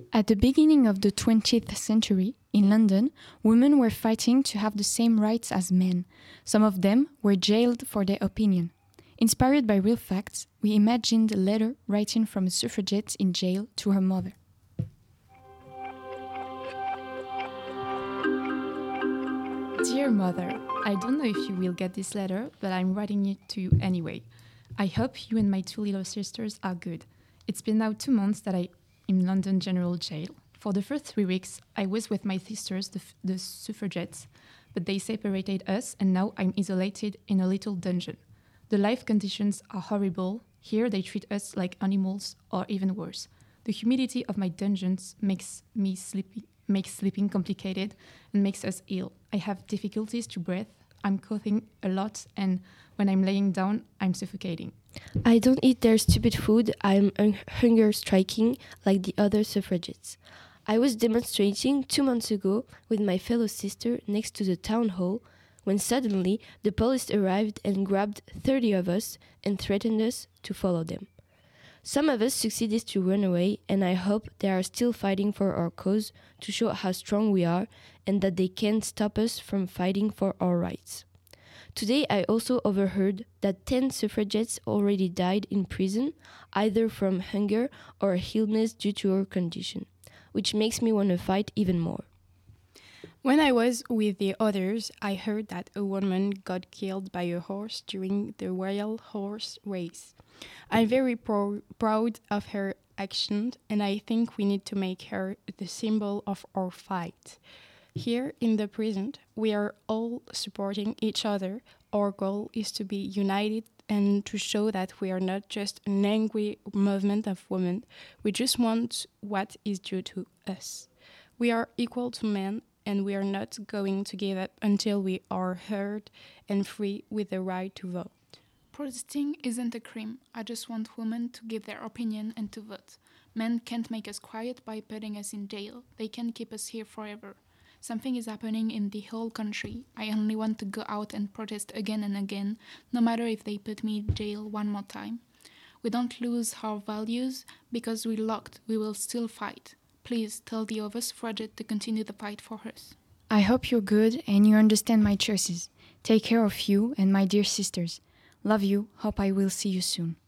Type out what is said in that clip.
At the beginning of the 20th century, in London, women were fighting to have the same rights as men. Some of them were jailed for their opinion. Inspired by real facts, we imagined a letter written from a suffragette in jail to her mother. Dear mother, I don't know if you will get this letter, but I'm writing it to you anyway. I hope you and my two little sisters are good. It's been now 2 months that I'm in London General Jail. For the first 3 weeks, I was with my sisters, the suffragettes, but they separated us and now I'm isolated in a little dungeon. The life conditions are horrible. Here they treat us like animals or even worse. The humidity of my dungeons makes sleeping complicated and makes us ill. I have difficulties to breathe. I'm coughing a lot and when I'm laying down, I'm suffocating. I don't eat their stupid food. I'm hunger striking like the other suffragettes. I was demonstrating 2 months ago with my fellow sister next to the town hall when suddenly the police arrived and grabbed 30 of us and threatened us to follow them. Some of us succeeded to run away, and I hope they are still fighting for our cause to show how strong we are and that they can't stop us from fighting for our rights. Today I also overheard that 10 suffragettes already died in prison, either from hunger or illness due to her condition, which makes me want to fight even more. When I was with the others, I heard that a woman got killed by a horse during the royal horse race. I'm very proud of her action, and I think we need to make her the symbol of our fight. Here in the present, we are all supporting each other. Our goal is to be united and to show that we are not just an angry movement of women. We just want what is due to us. We are equal to men, and we are not going to give up until we are heard and free with the right to vote. Protesting isn't a crime. I just want women to give their opinion and to vote. Men can't make us quiet by putting us in jail. They can't keep us here forever. Something is happening in the whole country. I only want to go out and protest again and again, no matter if they put me in jail one more time. We don't lose our values because we're locked. We will still fight. Please tell the other suffragettes to continue the fight for us. I hope you're good and you understand my choices. Take care of you and my dear sisters. Love you. Hope I will see you soon.